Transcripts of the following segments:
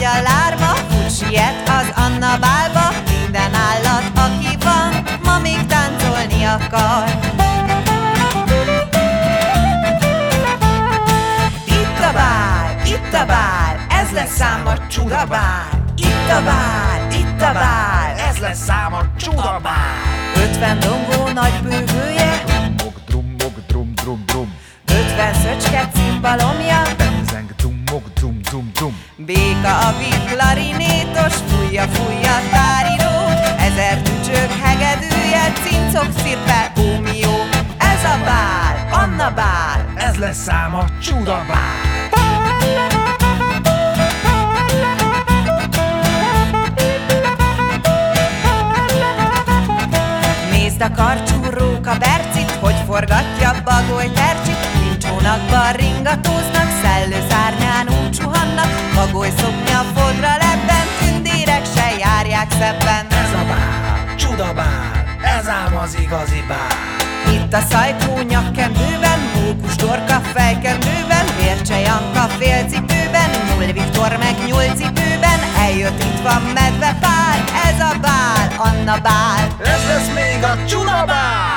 nagy a lárma, úgy siet az Anna bálba. Minden állat, aki van, ma még táncolni akar. Itt a bál, ez lesz ám a csudabál. Itt a bál, ez lesz ám a csudabál. 50 dongó nagy bőgője, Drummog, drum, 50 szöcske cimbalomja, benzeng, dum. béka a klarinétos, fújja tárírót. 1000 tücsök hegedűje, cincok szirpe, ómió. Ez a bál, Anna bál, Ez lesz ám a csudabál. Nézd a karcsú róka Bercit, hogy forgatja Bagoly tercsit. Nincs hónakban ringatóznak, szellő szárnyán úgy suhannak. Bagoly szoknya fodra lebben, tündérek se járják szebben. Ez a bál, csudabál, ez ám az igazi bál. Itt a Szajkó nyakkendőben, Mókus Dorka fejkendőben, Vércse Janka félcipőben, Nyúl Viktor meg nyúlcipőben. Eljött, itt van Medve Pál, ez a bál, Anna bál. Ez lesz még a csudabál.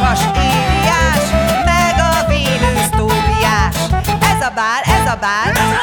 Ez a bál,